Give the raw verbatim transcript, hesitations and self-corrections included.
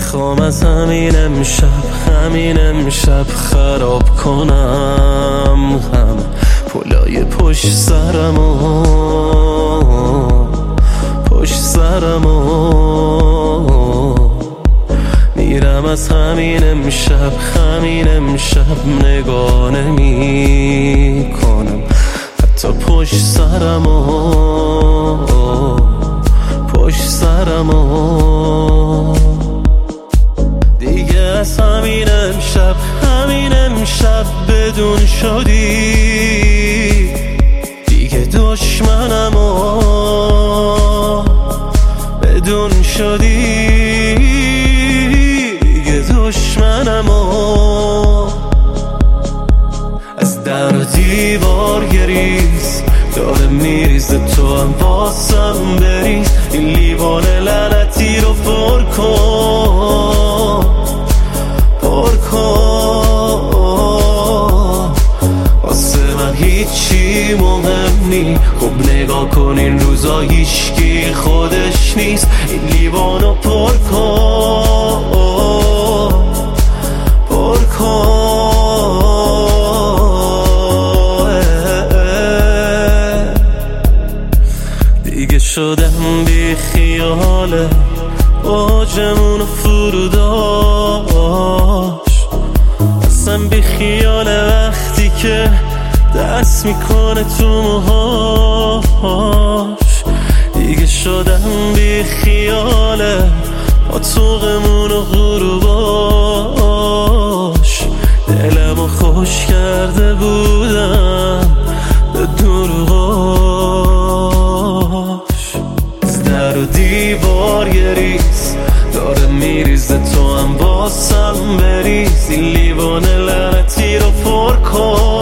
میخوام از همین امشب همین امشب خراب کنم هم پلای پشت سرمو پشت سرمو میرم از همین امشب همین امشب نگاه نمی کنم حتی پشت سرمو پشت سرمو دیگه از همین امشب همین امشب بدون شدی دیگه دشمنمو بدون شدی دیگه دشمنمو از در و دیوار گریز داره میریزه تو هم واسم بریز این لیوان لعنتی رو پر کن پر کن واسه من هیچی مهم نی خب نگاه کن این روزا هیچکی خودش نیست این لیوانو پر کن پر کن دیگه شدم بی خیاله اوجمون فرو داشت اصلا بی خیاله وقتی که دست میکنه تو موهاش دیگه شدم بی خیاله اتوقمون و غروباش دلمو خوش کرده بودم به دروغاش از در و دیوار گریز داره میریزه تو هم واسم بریز این لیوان لعنتی رو پر کن